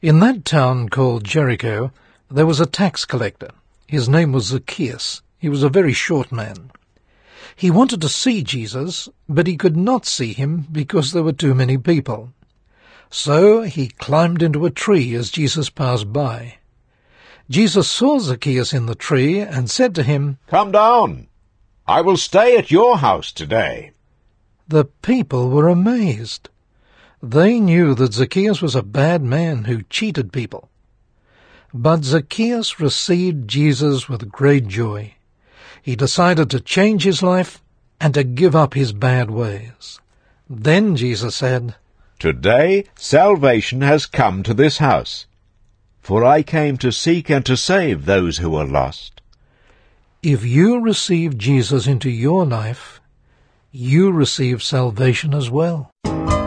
In that town called Jericho, there was a tax collector. His name was Zacchaeus. He was a very short man. He wanted to see Jesus, but he could not see him because there were too many people. So he climbed into a tree as Jesus passed by. Jesus saw Zacchaeus in the tree and said to him, "Come down. I will stay at your house today." The people were amazed. They knew that Zacchaeus was a bad man who cheated people. But Zacchaeus received Jesus with great joy. He decided to change his life and to give up his bad ways. Then Jesus said, "Today salvation has come to this house, for I came to seek and to save those who were lost." If you receive Jesus into your life, you receive salvation as well.